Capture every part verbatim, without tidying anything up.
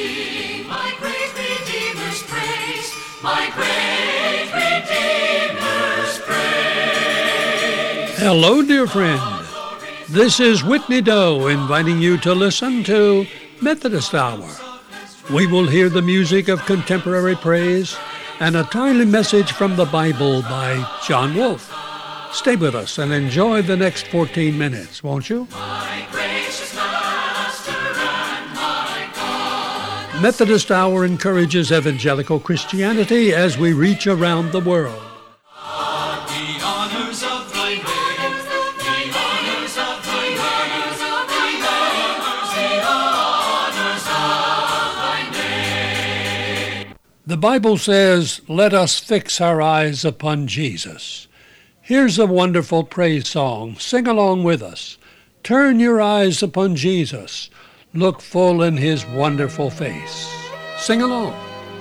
sing my great Redeemer's praise, my great Redeemer's praise. Hello, dear friend. This is Whitney Doe inviting you to listen to Methodist Hour. We will hear the music of contemporary praise and a timely message from the Bible by John Wolfe. Stay with us and enjoy the next fourteen minutes, won't you? My gracious Master and my God. Methodist Hour encourages evangelical Christianity as we reach around the world. The honors of thy name, the honors of thy name, the honors, the honors of thy name. The Bible says, "Let us fix our eyes upon Jesus." Here's a wonderful praise song. Sing along with us. Turn your eyes upon Jesus. Look full in his wonderful face. Sing along.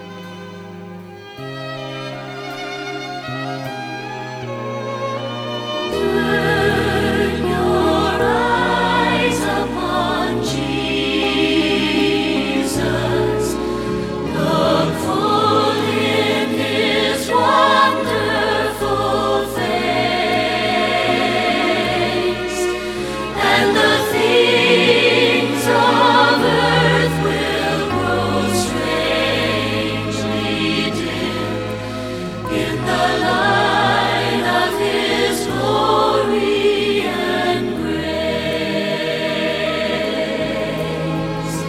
Turn your eyes upon Jesus. Look full in his wonderful face, and the things of earth will grow strangely dim in the light of his glory and grace.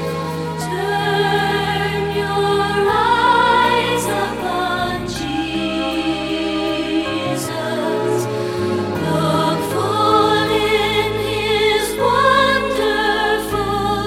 Turn your eyes upon Jesus. Look full in his wonderful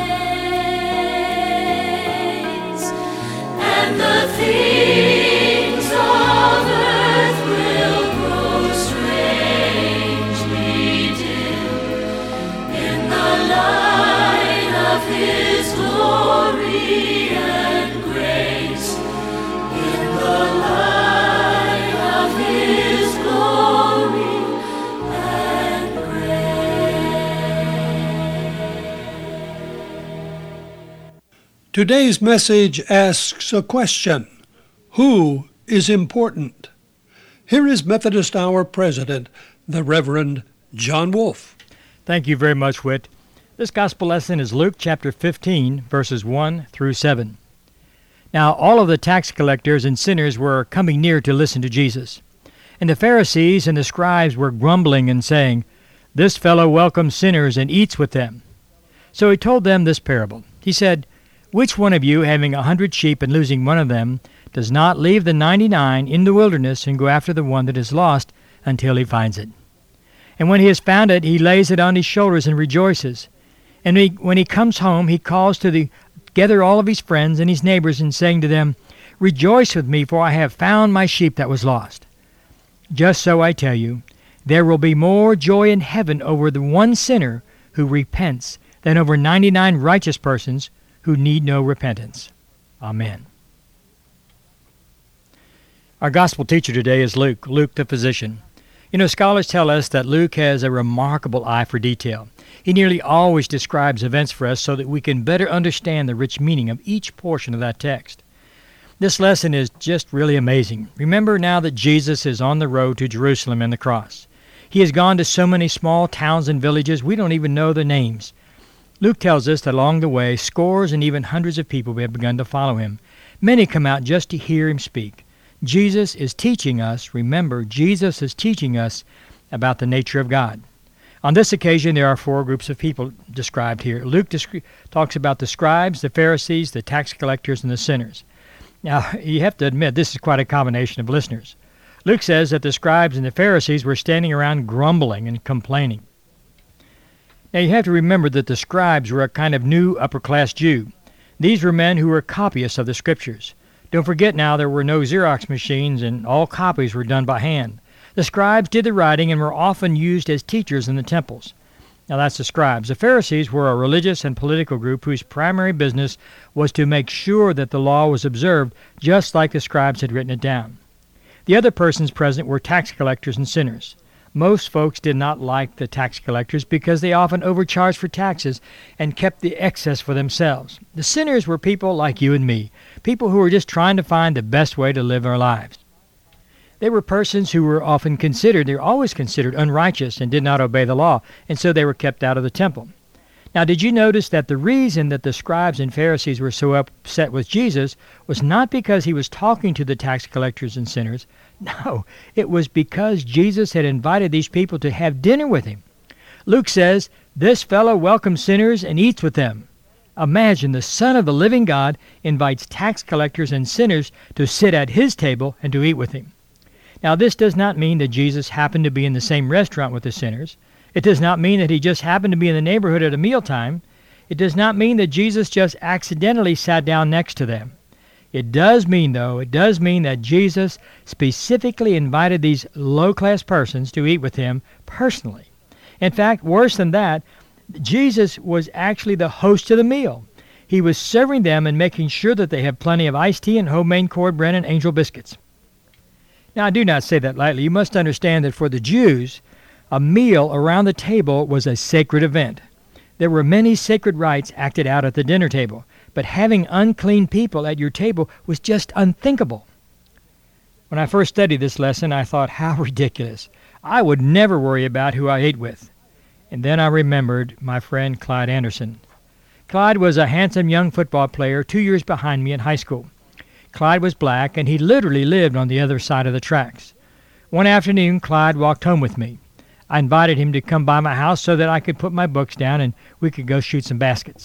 face, and the things of earth will grow strangely dim in the light of his glory and grace. In the light of his glory and grace. Today's message asks a question. Who is important? Here is Methodist Hour President, the Reverend John Wolfe. Thank you very much, Whit. This gospel lesson is Luke chapter fifteen, verses one through seven. Now all of the tax collectors and sinners were coming near to listen to Jesus. And the Pharisees and the scribes were grumbling and saying, "This fellow welcomes sinners and eats with them." So he told them this parable. He said, "Which one of you, having a hundred sheep and losing one of them, does not leave the ninety-nine in the wilderness and go after the one that is lost until he finds it? And when he has found it, he lays it on his shoulders and rejoices. And he, when he comes home, he calls to the, together all of his friends and his neighbors, and saying to them, 'Rejoice with me, for I have found my sheep that was lost.' Just so I tell you, there will be more joy in heaven over the one sinner who repents than over ninety-nine righteous persons who need no repentance." Amen. Our gospel teacher today is Luke, Luke the physician. You know, scholars tell us that Luke has a remarkable eye for detail. He nearly always describes events for us so that we can better understand the rich meaning of each portion of that text. This lesson is just really amazing. Remember now that Jesus is on the road to Jerusalem and the cross. He has gone to so many small towns and villages we don't even know their names. Luke tells us that along the way, scores and even hundreds of people have begun to follow him. Many come out just to hear him speak. Jesus is teaching us, remember, Jesus is teaching us about the nature of God. On this occasion, there are four groups of people described here. Luke descri- talks about the scribes, the Pharisees, the tax collectors, and the sinners. Now, you have to admit, this is quite a combination of listeners. Luke says that the scribes and the Pharisees were standing around grumbling and complaining. Now, you have to remember that the scribes were a kind of new upper-class Jew. These were men who were copyists of the Scriptures. Don't forget now there were no Xerox machines, and all copies were done by hand. The scribes did the writing and were often used as teachers in the temples. Now that's the scribes. The Pharisees were a religious and political group whose primary business was to make sure that the law was observed just like the scribes had written it down. The other persons present were tax collectors and sinners. Most folks did not like the tax collectors because they often overcharged for taxes and kept the excess for themselves. The sinners were people like you and me, people who were just trying to find the best way to live our lives. They were persons who were often considered, they were always considered unrighteous and did not obey the law, and so they were kept out of the temple. Now, did you notice that the reason that the scribes and Pharisees were so upset with Jesus was not because he was talking to the tax collectors and sinners? No, it was because Jesus had invited these people to have dinner with him. Luke says, "This fellow welcomes sinners and eats with them." Imagine the Son of the living God invites tax collectors and sinners to sit at his table and to eat with him. Now, this does not mean that Jesus happened to be in the same restaurant with the sinners. It does not mean that he just happened to be in the neighborhood at a mealtime. It does not mean that Jesus just accidentally sat down next to them. It does mean, though, it does mean that Jesus specifically invited these low-class persons to eat with him personally. In fact, worse than that, Jesus was actually the host of the meal. He was serving them and making sure that they have plenty of iced tea and homemade cornbread and angel biscuits. Now, I do not say that lightly. You must understand that for the Jews, a meal around the table was a sacred event. There were many sacred rites acted out at the dinner table, but having unclean people at your table was just unthinkable. When I first studied this lesson, I thought, how ridiculous. I would never worry about who I ate with. And then I remembered my friend Clyde Anderson. Clyde was a handsome young football player two years behind me in high school. Clyde was black, and he literally lived on the other side of the tracks. One afternoon, Clyde walked home with me. I invited him to come by my house so that I could put my books down and we could go shoot some baskets.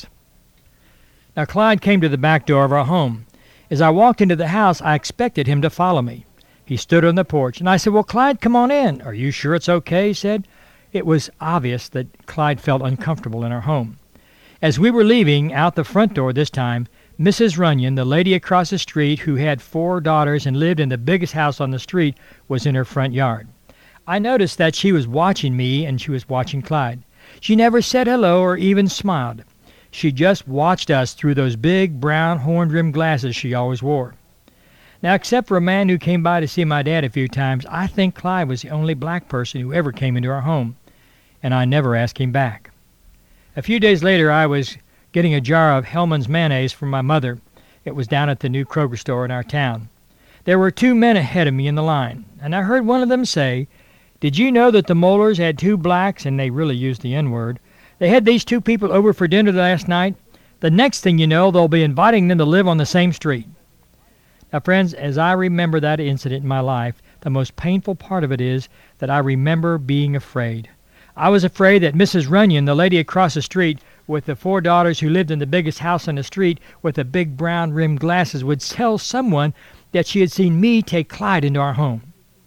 Now, Clyde came to the back door of our home. As I walked into the house, I expected him to follow me. He stood on the porch, and I said, "Well, Clyde, come on in." "Are you sure it's okay?" he said. It was obvious that Clyde felt uncomfortable in our home. As we were leaving out the front door this time, Missus Runyon, the lady across the street who had four daughters and lived in the biggest house on the street, was in her front yard. I noticed that she was watching me and she was watching Clyde. She never said hello or even smiled. She just watched us through those big brown horn-rimmed glasses she always wore. Now, except for a man who came by to see my dad a few times, I think Clyde was the only black person who ever came into our home, and I never asked him back. A few days later, I was getting a jar of Hellmann's mayonnaise from my mother. It was down at the new Kroger store in our town. There were two men ahead of me in the line, and I heard one of them say, "Did you know that the Mollers had two blacks," and they really used the N-word, "they had these two people over for dinner last night. The next thing you know, they'll be inviting them to live on the same street." Now, friends, as I remember that incident in my life, the most painful part of it is that I remember being afraid. I was afraid that Missus Runyon, the lady across the street with the four daughters who lived in the biggest house on the street with the big brown-rimmed glasses, would tell someone that she had seen me take Clyde into our home.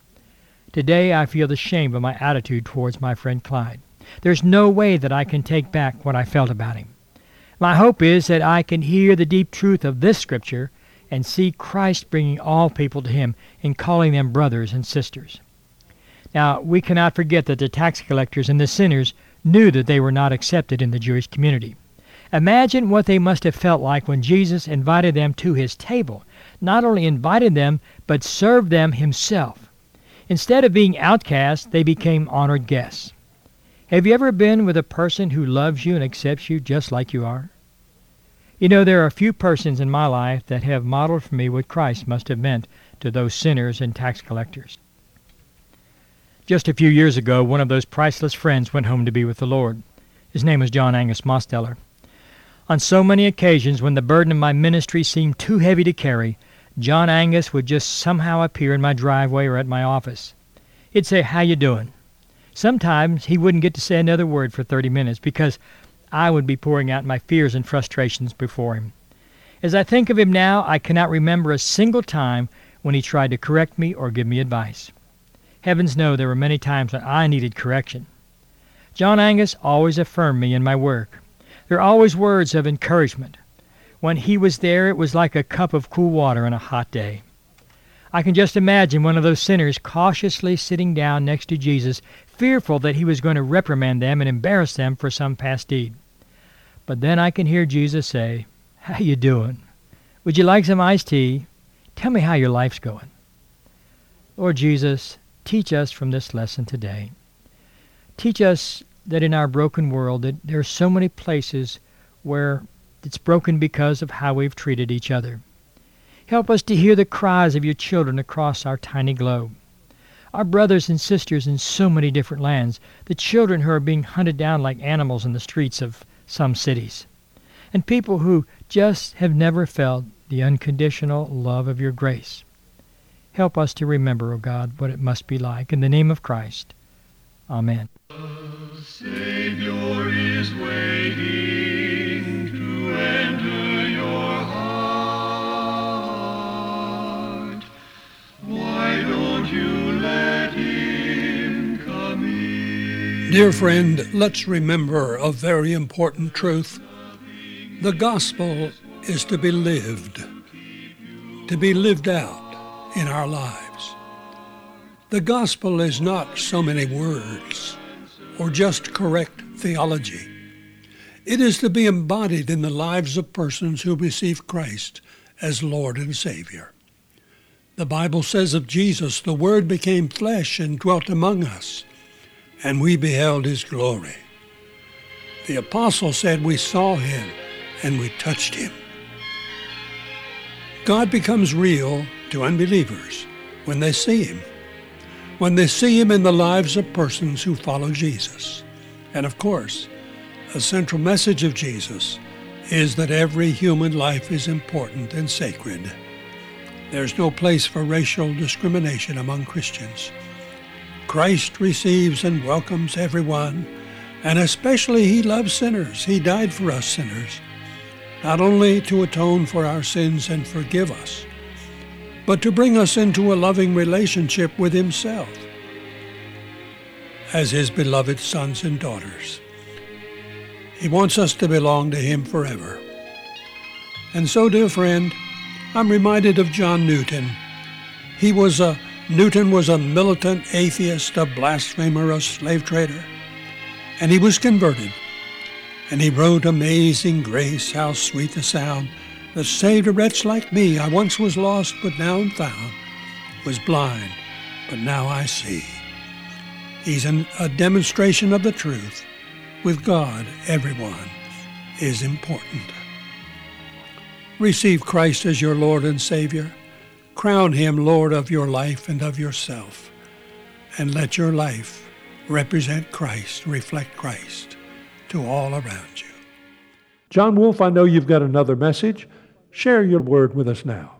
Today, I feel the shame of my attitude towards my friend Clyde. There's no way that I can take back what I felt about him. My hope is that I can hear the deep truth of this scripture and see Christ bringing all people to him and calling them brothers and sisters. Now, we cannot forget that the tax collectors and the sinners knew that they were not accepted in the Jewish community. Imagine what they must have felt like when Jesus invited them to his table. Not only invited them, but served them himself. Instead of being outcasts, they became honored guests. Have you ever been with a person who loves you and accepts you just like you are? You know, there are a few persons in my life that have modeled for me what Christ must have meant to those sinners and tax collectors. Just a few years ago, one of those priceless friends went home to be with the Lord. His name was John Angus Mosteller. On so many occasions when the burden of my ministry seemed too heavy to carry, John Angus would just somehow appear in my driveway or at my office. He'd say, "How you doing?" Sometimes he wouldn't get to say another word for thirty minutes because I would be pouring out my fears and frustrations before him. As I think of him now, I cannot remember a single time when he tried to correct me or give me advice. Heavens know there were many times when I needed correction. John Angus always affirmed me in my work. There are always words of encouragement. When he was there, it was like a cup of cool water on a hot day. I can just imagine one of those sinners cautiously sitting down next to Jesus, fearful that he was going to reprimand them and embarrass them for some past deed. But then I can hear Jesus say, "How you doing? Would you like some iced tea? Tell me how your life's going." Lord Jesus, teach us from this lesson today. Teach us that in our broken world that there are so many places where it's broken because of how we've treated each other. Help us to hear the cries of your children across our tiny globe. Our brothers and sisters in so many different lands, the children who are being hunted down like animals in the streets of some cities, and people who just have never felt the unconditional love of your grace. Help us to remember, O God, what it must be like. In the name of Christ, amen. The Savior is waiting to enter your heart. Why don't you let him come in? Dear friend, let's remember a very important truth. The gospel is to be lived, to be lived out in our lives. The gospel is not so many words or just correct theology. It is to be embodied in the lives of persons who receive Christ as Lord and Savior. The Bible says of Jesus, the Word became flesh and dwelt among us, and we beheld his glory. The apostle said we saw him and we touched him. God becomes real to unbelievers when they see him, when they see him in the lives of persons who follow Jesus. And of course, a central message of Jesus is that every human life is important and sacred. There's no place for racial discrimination among Christians. Christ receives and welcomes everyone, and especially he loves sinners. He died for us sinners, not only to atone for our sins and forgive us, but to bring us into a loving relationship with himself as his beloved sons and daughters. He wants us to belong to him forever. And so, dear friend, I'm reminded of John Newton. He was a, Newton was a militant atheist, a blasphemer, a slave trader, and he was converted. And he wrote, "Amazing grace, how sweet the sound that saved a wretch like me. I once was lost, but now am found, was blind, but now I see." He's an, a demonstration of the truth. With God, everyone is important. Receive Christ as your Lord and Savior. Crown him Lord of your life and of yourself. And let your life represent Christ, reflect Christ to all around you. John Wolf, I know you've got another message. Share your word with us now.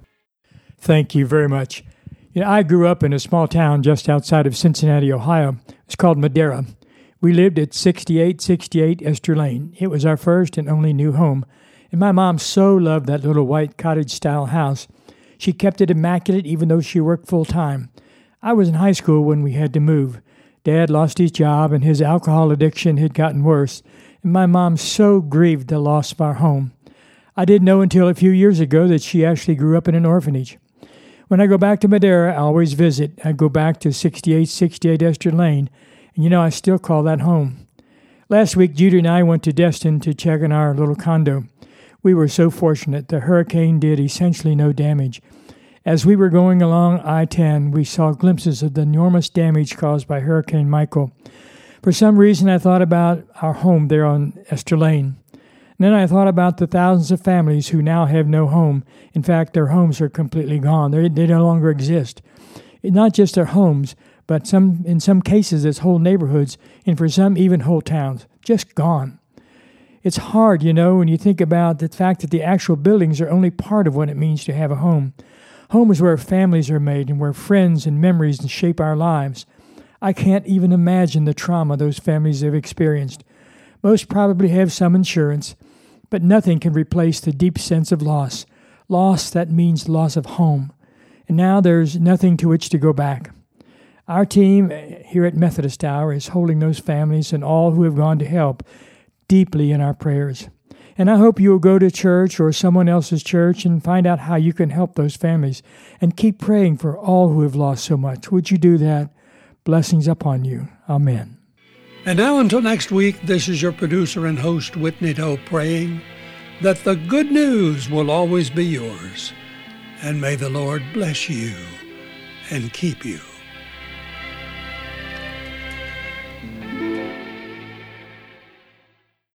Thank you very much. You know, I grew up in a small town just outside of Cincinnati, Ohio. It's called Madera. We lived at sixty-eight sixty-eight Esther Lane. It was our first and only new home. And my mom so loved that little white cottage-style house. She kept it immaculate even though she worked full-time. I was in high school when we had to move. Dad lost his job and his alcohol addiction had gotten worse. And my mom so grieved the loss of our home. I didn't know until a few years ago that she actually grew up in an orphanage. When I go back to Madera, I always visit. I go back to sixty-eight sixty-eight Esther Lane, and you know, I still call that home. Last week, Judy and I went to Destin to check on our little condo. We were so fortunate. The hurricane did essentially no damage. As we were going along I ten, we saw glimpses of the enormous damage caused by Hurricane Michael. For some reason, I thought about our home there on Esther Lane. And then I thought about the thousands of families who now have no home. In fact, their homes are completely gone. They're, they no longer exist. Not just their homes, but some in some cases it's whole neighborhoods, and for some even whole towns, just gone. It's hard, you know, when you think about the fact that the actual buildings are only part of what it means to have a home. Home is where families are made and where friends and memories shape our lives. I can't even imagine the trauma those families have experienced. Most probably have some insurance, but nothing can replace the deep sense of loss. Loss that means loss of home. And now there's nothing to which to go back. Our team here at Methodist Hour is holding those families and all who have gone to help deeply in our prayers. And I hope you will go to church or someone else's church and find out how you can help those families and keep praying for all who have lost so much. Would you do that? Blessings upon you. Amen. And now until next week, this is your producer and host, Whitney Doe, praying that the good news will always be yours. And may the Lord bless you and keep you.